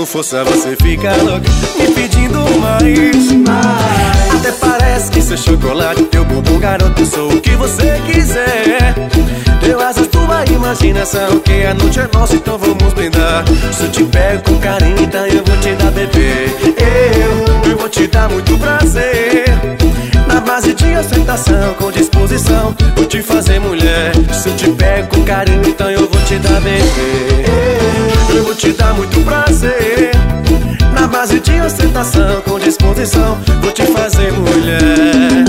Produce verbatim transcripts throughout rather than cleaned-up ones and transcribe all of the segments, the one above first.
com força você fica louca, me pedindo mais, mais. Até parece que seu chocolate, teu bumbum, garoto, eu sou o que você quiser. Deu asas tua imaginação, que a noite é nossa, então vamos brindar. Se eu te pego com carinho, então eu vou te dar, bebê. Eu, eu vou te dar muito prazer, na base de ostentação, com disposição, vou te fazer mulher. Se eu te pego com carinho, então eu vou te dar, bebê. Eu vou te dar muito prazer, na base de ostentação, com disposição, vou te fazer mulher.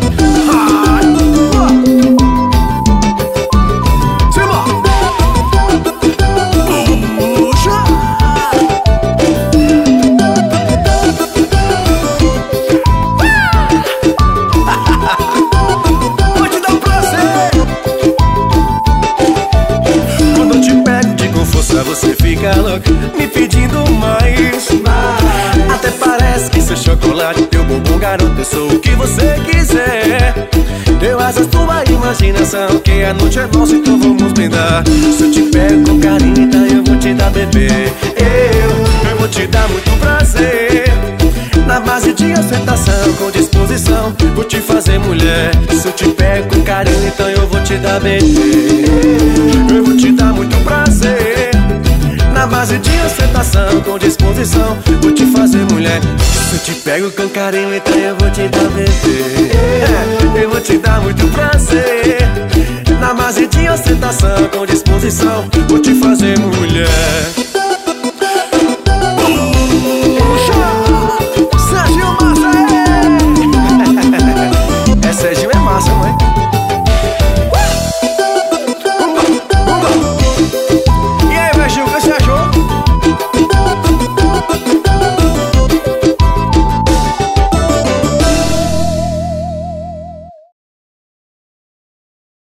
Você fica louca, me pedindo mais, mais. Até parece que seu chocolate, teu bumbum, garoto, eu sou o que você quiser. Deu asas tua imaginação, que a noite é nossa, então vamos brindar. Se eu te pego com carinho, então eu vou te dar, bebê. Eu, eu vou te dar muito prazer, na base de ostentação, com disposição, vou te fazer mulher. Se eu te pego com carinho, então eu vou te dar, bebê. Eu vou te dar muito prazer, na base de ostentação, com disposição, vou te fazer mulher. Se eu te pego com carinho, então eu vou te dar, bebê. É, eu vou te dar muito prazer, na base de ostentação, com disposição, vou te fazer